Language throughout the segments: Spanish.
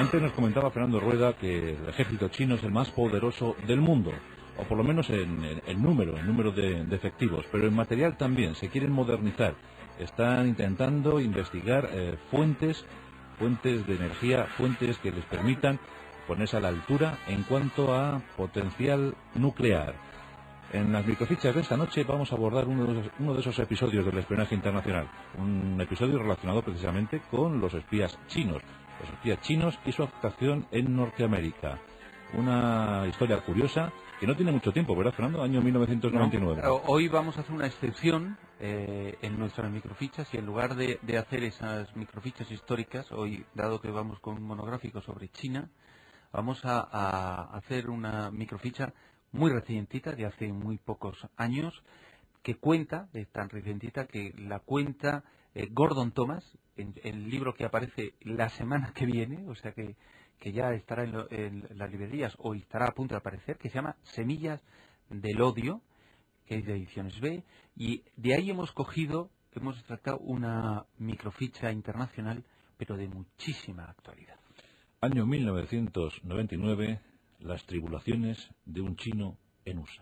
Antes nos comentaba Fernando Rueda que el ejército chino es el más poderoso del mundo, o por lo menos en número de efectivos, pero en material también. Se quieren modernizar, están intentando investigar fuentes de energía, fuentes que les permitan ponerse a la altura en cuanto a potencial nuclear. En las microfichas de esta noche vamos a abordar uno de esos episodios del espionaje internacional, un episodio relacionado precisamente con los espías chinos y su actuación en Norteamérica. Una historia curiosa que no tiene mucho tiempo, ¿verdad, Fernando? Año 1999. No, hoy vamos a hacer una excepción en nuestras microfichas, y en lugar de hacer esas microfichas históricas, hoy, dado que vamos con un monográfico sobre China, vamos a hacer una microficha muy recientita, de hace muy pocos años, que cuenta, es tan recientita que la cuenta Gordon Thomas, en el libro que aparece la semana que viene, o sea que ya estará en las librerías o estará a punto de aparecer, que se llama Semillas del Odio, que es de Ediciones B, y de ahí hemos extractado una microficha internacional, pero de muchísima actualidad. Año 1999, las tribulaciones de un chino en USA.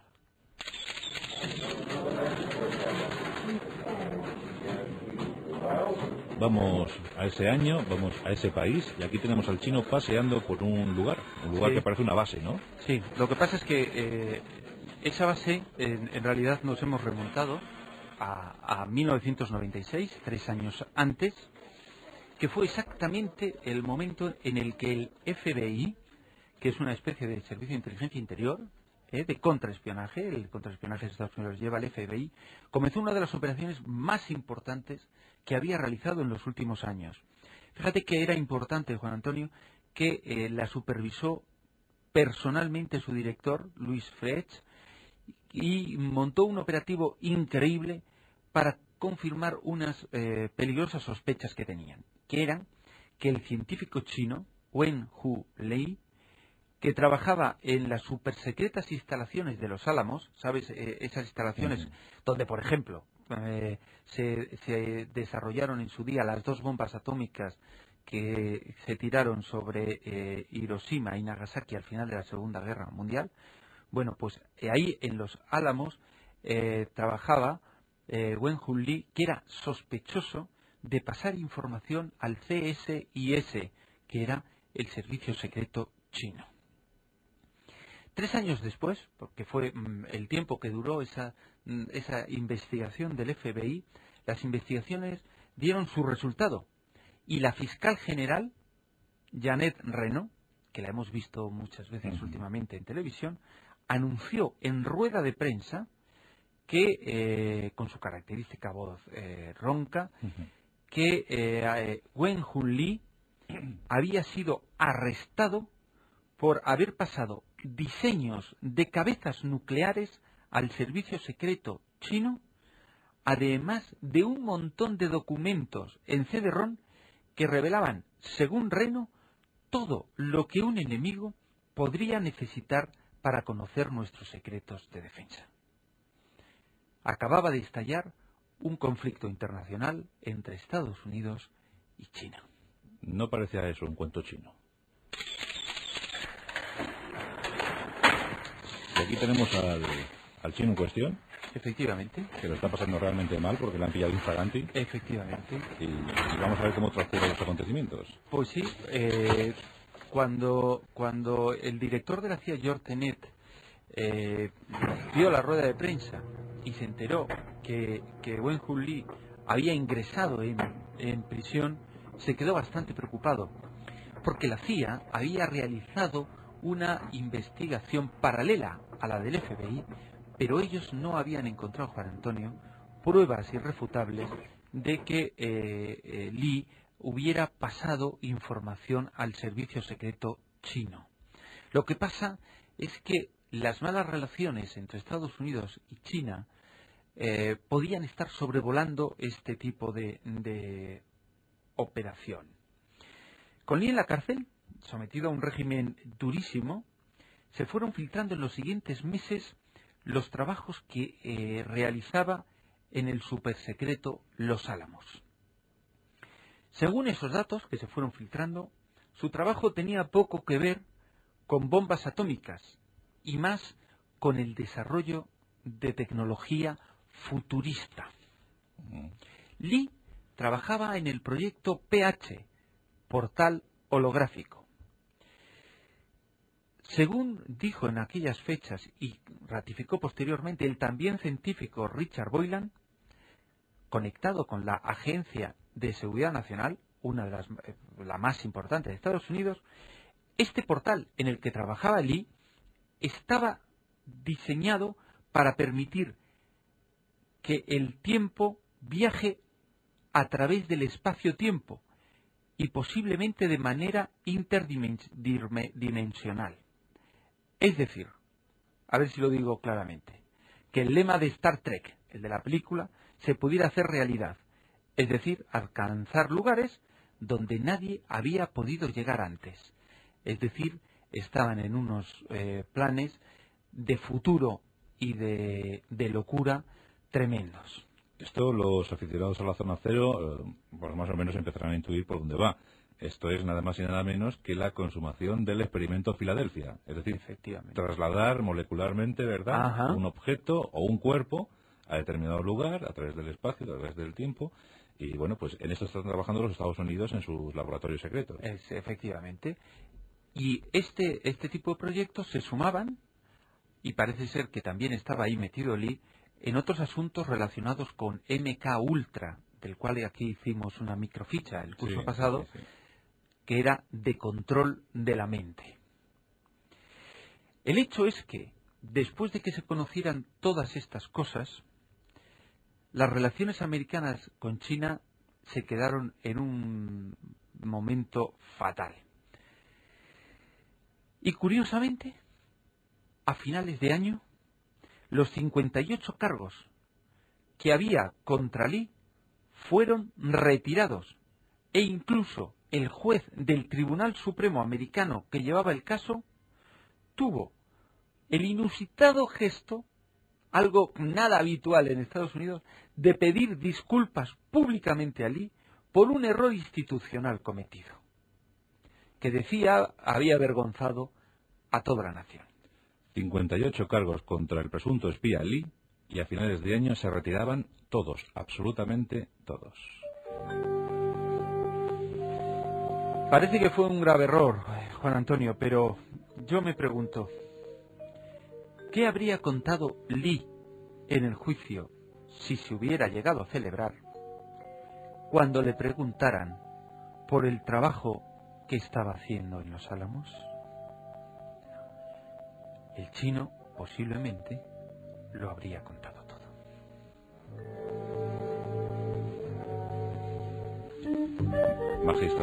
Vamos a ese año, vamos a ese país, y aquí tenemos al chino paseando por un lugar Sí. Que parece una base, ¿no? Sí, lo que pasa es que esa base, en realidad nos hemos remontado a 1996, 3 años antes, que fue exactamente el momento en el que el FBI, que es una especie de servicio de inteligencia interior, de contraespionaje, el contraespionaje de Estados Unidos lleva al FBI, comenzó una de las operaciones más importantes que había realizado en los últimos años. Fíjate que era importante, Juan Antonio, que la supervisó personalmente su director, Luis Frech, y montó un operativo increíble para confirmar unas peligrosas sospechas que tenían, que eran que el científico chino Wen Hu-lei, que trabajaba en las supersecretas instalaciones de los Álamos, ¿sabes? Esas instalaciones donde, por ejemplo, se desarrollaron en su día las 2 bombas atómicas que se tiraron sobre Hiroshima y Nagasaki al final de la Segunda Guerra Mundial. Bueno, pues ahí en los Álamos trabajaba Wen Junli, que era sospechoso de pasar información al CSIS, que era el servicio secreto chino. 3 años después, porque fue el tiempo que duró esa investigación del FBI, las investigaciones dieron su resultado. Y la fiscal general, Janet Reno, que la hemos visto muchas veces últimamente en televisión, anunció en rueda de prensa que, con su característica voz ronca, que Wen Junli había sido arrestado por haber pasado diseños de cabezas nucleares al servicio secreto chino, además de un montón de documentos en CD-ROM que revelaban, según Reno, todo lo que un enemigo podría necesitar para conocer nuestros secretos de defensa. Acababa de estallar un conflicto internacional entre Estados Unidos y China. No parecía eso un cuento chino. Y aquí tenemos al chino en cuestión. Efectivamente. Que lo está pasando realmente mal porque le han pillado infraganti. Efectivamente. Y vamos a ver cómo transcurren los acontecimientos. Pues sí, cuando el director de la CIA, George Tenet, vio la rueda de prensa y se enteró que Wen Junli había ingresado en prisión, se quedó bastante preocupado, porque la CIA había realizado una investigación paralela a la del FBI, pero ellos no habían encontrado, Juan Antonio, pruebas irrefutables de que Li hubiera pasado información al servicio secreto chino. Lo que pasa es que las malas relaciones entre Estados Unidos y China podían estar sobrevolando este tipo de operación. Con Li en la cárcel, sometido a un régimen durísimo, se fueron filtrando en los siguientes meses los trabajos que realizaba en el supersecreto Los Álamos. Según esos datos que se fueron filtrando, Su trabajo tenía poco que ver con bombas atómicas y más con el desarrollo de tecnología futurista. Lee trabajaba en el proyecto PH, portal holográfico. Según dijo en aquellas fechas y ratificó posteriormente el también científico Richard Boylan, conectado con la Agencia de Seguridad Nacional, una de la más importante de Estados Unidos, este portal en el que trabajaba Lee estaba diseñado para permitir que el tiempo viaje a través del espacio-tiempo y posiblemente de manera interdimensional. Es decir, a ver si lo digo claramente, que el lema de Star Trek, el de la película, se pudiera hacer realidad, es decir, alcanzar lugares donde nadie había podido llegar antes. Es decir, estaban en unos planes de futuro y de locura tremendos. Esto los aficionados a la zona cero, pues más o menos empezarán a intuir por dónde va. Esto es nada más y nada menos que la consumación del experimento Filadelfia. Es decir, trasladar molecularmente, ¿verdad?, Ajá, un objeto o un cuerpo a determinado lugar, a través del espacio, a través del tiempo. Y bueno, pues en esto están trabajando los Estados Unidos en sus laboratorios secretos. efectivamente. Y este tipo de proyectos se sumaban, y parece ser que también estaba ahí metido Lee, en otros asuntos relacionados con MK Ultra, del cual aquí hicimos una microficha el curso pasado, sí. que era de control de la mente. El hecho es que, después de que se conocieran todas estas cosas, las relaciones americanas con China se quedaron en un momento fatal. Y curiosamente, a finales de año, los 58 cargos que había contra Lee fueron retirados e incluso el juez del Tribunal Supremo americano que llevaba el caso tuvo el inusitado gesto, algo nada habitual en Estados Unidos, de pedir disculpas públicamente a Lee por un error institucional cometido, que decía había avergonzado a toda la nación. 58 cargos contra el presunto espía Lee, y a finales de año se retiraban todos, absolutamente todos. Parece que fue un grave error, Juan Antonio, pero yo me pregunto, ¿qué habría contado Lee en el juicio, si se hubiera llegado a celebrar, cuando le preguntaran por el trabajo que estaba haciendo en Los Álamos? El chino posiblemente lo habría contado todo. Magistral.